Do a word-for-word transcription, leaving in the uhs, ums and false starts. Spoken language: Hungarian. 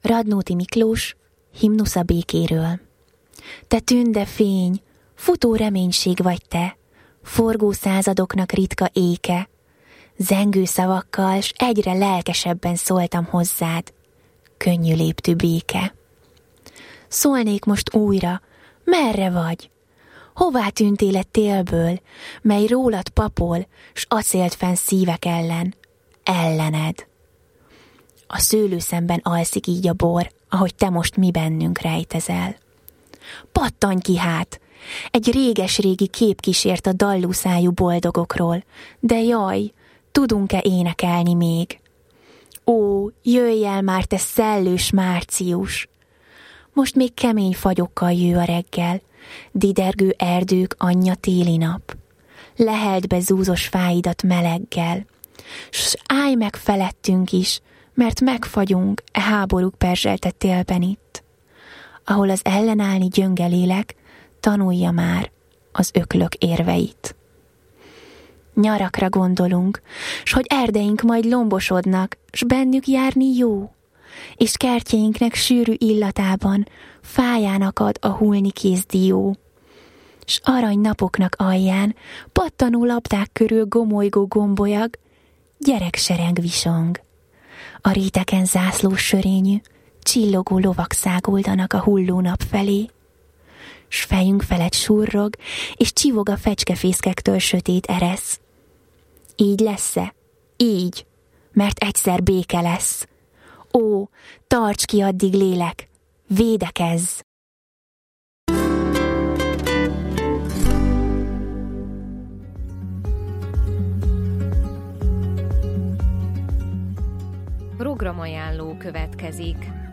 Radnóti Miklós, himnusz a békéről. Te tünde fény, futó reménység vagy te, forgó századoknak ritka éke. Zengő szavakkal, s egyre lelkesebben szóltam hozzád, könnyű léptű béke. Szólnék most újra, merre vagy? Hová tűntél egy télből, mely rólad papol, s acélt fenn szívek ellen, ellened? A szőlőszemben alszik így a bor, ahogy te most mi bennünk rejtezel. Pattanj ki hát! Egy réges-régi kép kísért a dallú szájú boldogokról, de jaj, tudunk-e énekelni még? Ó, jöjj el már, te szellős március! Most még kemény fagyokkal jő a reggel, didergő erdők anyja téli nap. Leheld be zúzos fáidat meleggel, s állj meg felettünk is, mert megfagyunk e háborúk perzselte télben itt, ahol az ellenállni gyönge lélek tanulja már az öklök érveit. Nyarakra gondolunk, s hogy erdeink majd lombosodnak, s bennük járni jó, és kertjeinknek sűrű illatában fáján akad a hulni kézdió, s arany napoknak alján pattanó labdák körül gomolygó gombolyag, gyereksereng visong. A réteken zászlós sörényű, csillogó lovak száguldanak a hulló nap felé, s fejünk felett surrog, és csivog a fecskefészkektől sötét eresz. Így lesz-e? Így, mert egyszer béke lesz. Ó, tarts ki addig lélek, védekezz! Programajánló következik.